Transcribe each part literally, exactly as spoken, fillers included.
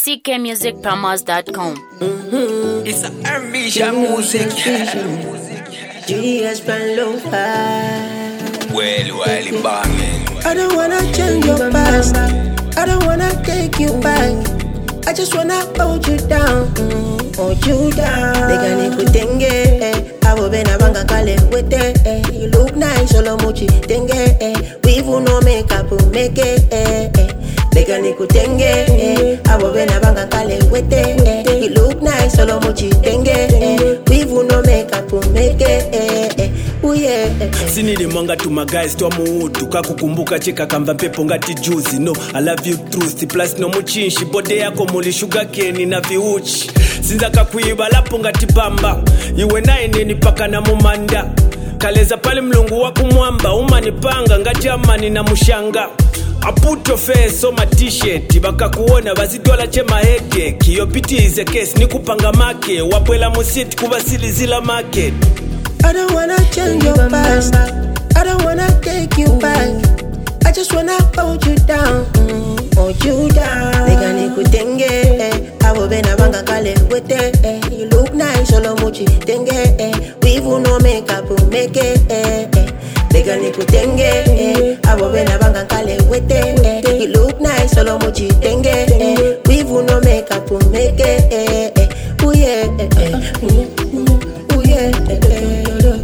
c k music promos dot com. Mm-hmm. It's a ambition music. G S Panlofa. Well, well, banging. I don't wanna change your past. I don't wanna take you back. I just wanna hold you down, mm, hold you down. Lega nikutenge, eh. Abo bena banga kale wete, eh. You look nice, solo muchi tenge, eh. Wivu no makeup, make it, eh, eh. Lega nikutenge, eh. Abo bena banga kale wete, eh. You look nice, solo muchi tenge, eh. Wivu no makeup, make it, eh, eh. Ooh yeah, eh, eh. Sinili mwanga to my guys to amuutu kakukumbuka chika kamba pepo ngati juicy. No, I love you truth plus no muchinshi bode yako muli sugar cane na viuchi. Sinza kakuiba lapo ngati pamba iwe naye nini paka na mumanda kaleza pale mlungu wa kumwamba umanipanga ngati amani na mushanga. I put your face on my t-shirt baka kuona bazitola chema heke kiyo piti is a case ni kupanga make wapwela musiti kubasili zila market. I don't wanna change your past. I don't wanna take you back. I just wanna hold you down, mm, hold you down. Lega nikutenge, eh. Abo bena banga kale wete, eh. You look nice, solo muchi tenge, eh. Wivu no makeup, make it, eh, eh. Lega nikutenge, eh. Abo bena banga kale wete, eh. You look nice, solo muchi tenge, eh. Wivu no makeup, make it, eh, eh. Ooh yeah, eh, eh. Ooh yeah, eh, eh.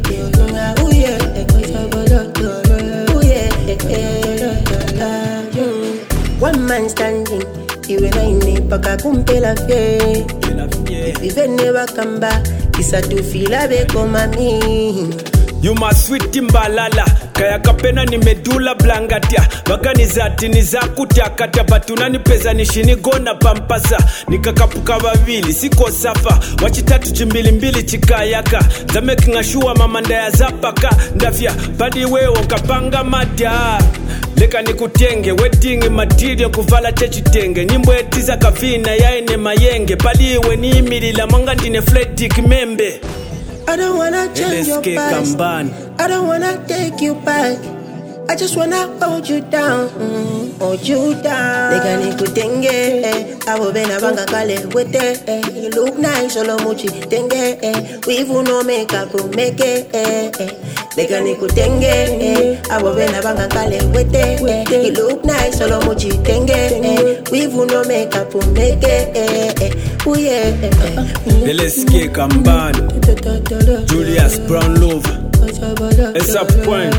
One man standing, iwe na ini paka kumpela fye. Vivene wakamba, isa tufila beko mami. You my sweet timbalala kaya kapena ni medula blangatia bagani zati ni zakutia kata batuna ni peza ni shini gona pampasa nikakapuka babili siko safa wachitatu chimbili mbili chikayaka zameki ngashua mamanda ya zapaka ndafya badi wewo kapanga madia leka nikutenge wedding material kuvala chechitenge nyimbo etiza kavina yaene mayenge paliwe ni imilila mwanga ndine fletic membe. I don't wanna change your past. I don't wanna take you back. I just wanna hold you down, mm, hold you down. Lega nikutenge, eh. Abo bena banga kale wete, eh. You look nice, solo muchi tenge, eh. Wivu no makeup, make it, eh, eh. Lega nikutenge, eh. Abo bena banga kale wete, eh. You look nice, solo muchi tenge, eh. Wivu no makeup, make it, eh, eh. Ooh yeah, eh, eh. Deleske Kambani, Julius Brown Love, S up point,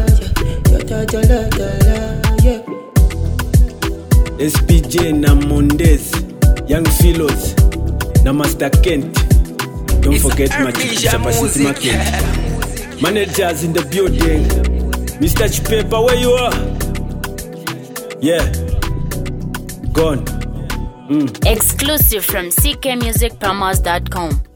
S P J na Mondes, Young Philos, na Master Kent. Don't It's forget my Capacity Market. Managers in the building, Mister Chipepa, where you are? Yeah, gone. Mm. Exclusive from c k music promos dot com.